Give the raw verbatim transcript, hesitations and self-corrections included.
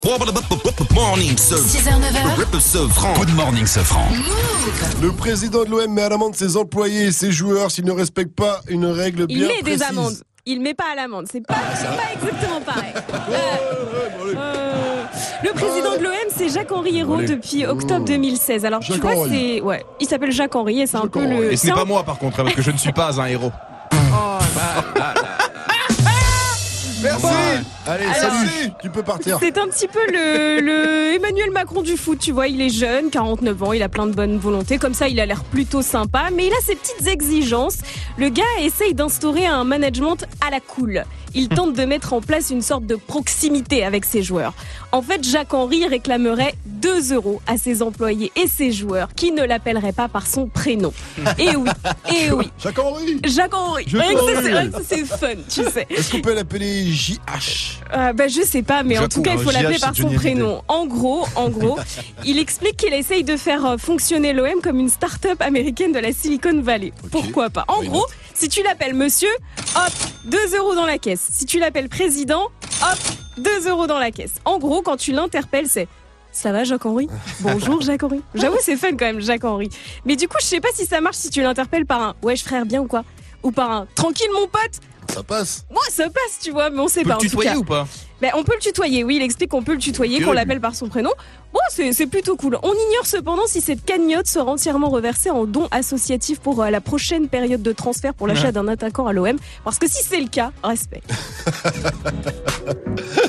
Morning six heures neuf heures. Good morning, Sofran. Le président de l'O M met à l'amende ses employés et ses joueurs s'ils ne respectent pas une règle bien Il met précise. des amendes. Il met pas à l'amende. C'est pas, c'est pas exactement pareil. Euh, euh, le président de l'O M, c'est Jacques-Henri Hérault Allez. depuis octobre deux mille seize. Alors tu vois, Jacques-Henri. c'est ouais, il s'appelle Jacques-Henri et c'est un peu Jacques-Henri. le. Et ce n'est c'est pas un- moi par contre, hein, parce que je ne suis pas un héros. Merci. Allez, Alors- salut. Tu peux partir. C'est un petit peu le, le Emmanuel Macron du foot, tu vois, il est jeune, quarante-neuf ans, il a plein de bonne volonté, comme ça il a l'air plutôt sympa, mais il a ses petites exigences. Le gars essaye d'instaurer un management à la cool. Il tente de mettre en place une sorte de proximité avec ses joueurs. En fait, Jacques-Henri réclamerait deux euros à ses employés et ses joueurs qui ne l'appelleraient pas par son prénom. Et oui, et oui. Jacques-Henri. Jacques-Henri. Jacques-Henri. Rien que ça, c'est- rien que ça, c'est fun, tu sais. Est-ce qu'on peut l'appeler J H? Euh, bah, je sais pas, mais en Jacques tout cas, il faut ou un l'appeler J H, par c'est son Johnny prénom. En gros, en gros, il explique qu'il essaye de faire euh, fonctionner l'O M comme une start-up américaine de la Silicon Valley. Pourquoi pas? En Why gros, not? si tu l'appelles monsieur, hop, deux euros dans la caisse. Si tu l'appelles président, hop, deux euros dans la caisse. En gros, quand tu l'interpelles, c'est ça va Jacques-Henri? Bonjour Jacques-Henri. J'avoue, c'est fun quand même, Jacques-Henri. Mais du coup, je sais pas si ça marche si tu l'interpelles par un wesh frère bien ou quoi? Ou par un tranquille mon pote? Ça passe. Moi, ça passe, tu vois, mais on sait Tu peux pas. le en tout tutoyer cas. ou pas? Ben, on peut le tutoyer, oui, il explique qu'on peut le tutoyer, Ok. qu'on l'appelle par son prénom. Bon, c'est c'est plutôt cool. On ignore cependant si cette cagnotte sera entièrement reversée en dons associatifs pour euh, la prochaine période de transfert pour l'achat d'un attaquant à l'O M. Parce que si c'est le cas, respect.